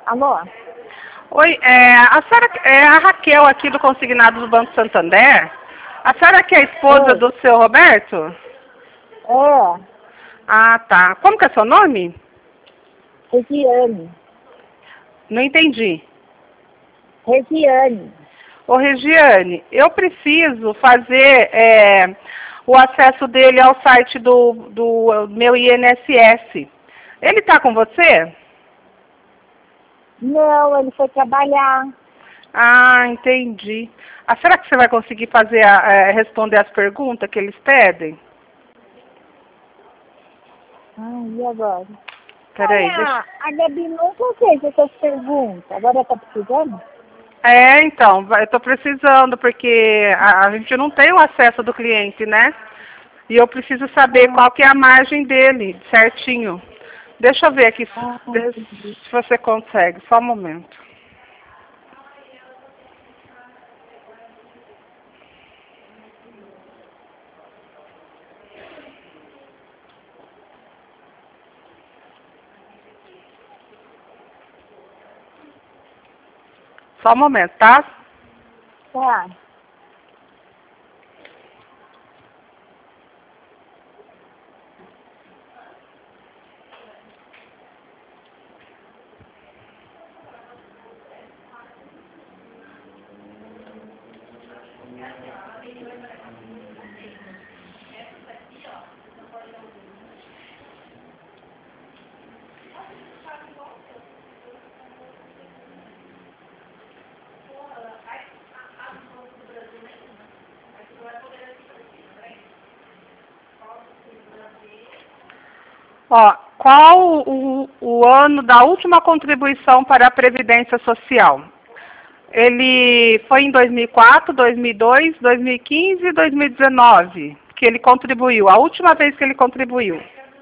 Alô? Oi, a senhora é a Raquel aqui do Consignado do Banco Santander. A senhora que é a esposa Oi. do seu Roberto? É, Ah, tá. Como que é seu nome? Regiane. Não entendi. Regiane. Ô, Regiane, eu preciso fazer o acesso dele ao site do meu INSS. Ele está com você? Não, ele foi trabalhar. Ah, entendi. Ah, será que você vai conseguir fazer responder as perguntas que eles pedem? E agora? Peraí, deixa. A Gabi nunca fez essas perguntas. Agora tá precisando? Então, eu estou precisando, porque a gente não tem o acesso do cliente, né? E eu preciso saber qual que é a margem dele, certinho. Deixa eu ver aqui Entendi. se você consegue, só um momento. Só um momento, tá? Tá. Ó, qual o ano da última contribuição para a Previdência Social? Ele foi em 2004, 2002, 2015 e 2019 que ele contribuiu, a última vez que ele contribuiu.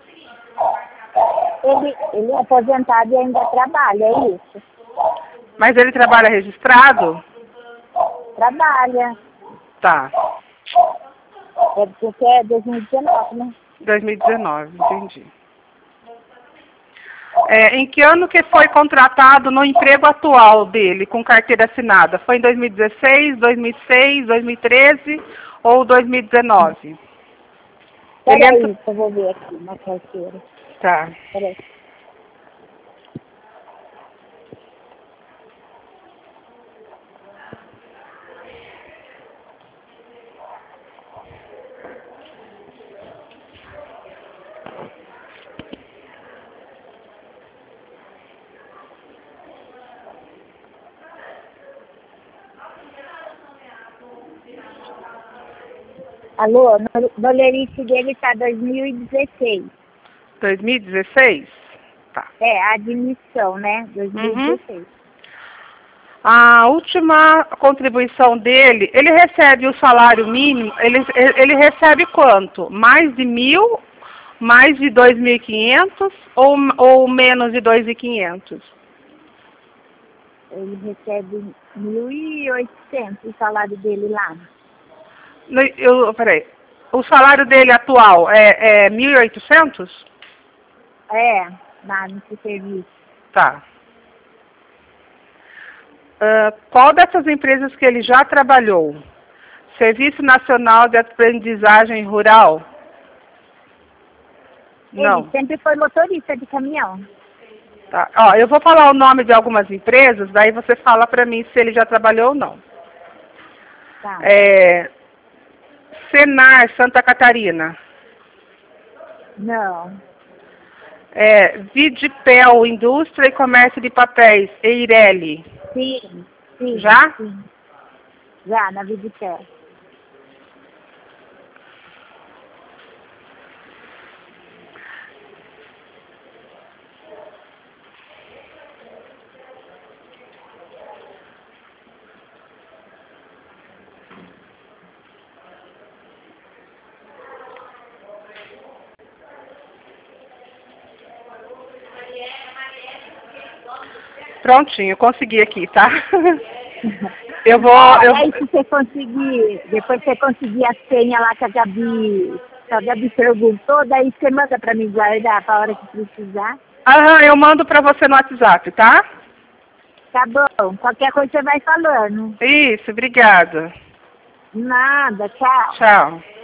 Ele é aposentado e ainda trabalha, é isso? Mas ele trabalha registrado? Trabalha. Tá, É porque é 2019, né? 2019, entendi. Em que ano que foi contratado no emprego atual dele, com carteira assinada? Foi em 2016, 2006, 2013 ou 2019? Ele Peraí, entrou... que eu vou ver aqui na carteira. Tá. Peraí. Alô, no lerite dele tá 2016. 2016? Tá. É, a admissão, né? 2016. A última contribuição dele, ele recebe o salário mínimo, ele recebe quanto? Mais de 1.000, mais de 2.500 ou menos de 2.500? Ele recebe 1.800 o salário dele lá. Peraí, o salário dele atual é 1.800? É, lá nesse serviço. Tá. Qual dessas empresas que ele já trabalhou? Serviço Nacional de Aprendizagem Rural? Não. Ele sempre foi motorista de caminhão. Tá. Ó, eu vou falar o nome de algumas empresas, daí você fala para mim se ele já trabalhou ou não. Tá. Senar, Santa Catarina. Não. Vidipel, Indústria e Comércio de Papéis, Eireli. Sim, sim. Já? Sim. Já, na Vidipé. Prontinho, consegui aqui, tá? Eu vou... Aí se você conseguir, depois você conseguir a senha lá que a Gabi perguntou, daí você manda pra mim guardar pra hora que precisar. Aham, eu mando pra você no WhatsApp, tá? Tá bom, qualquer coisa você vai falando. Isso, obrigada. Nada, tchau. Tchau.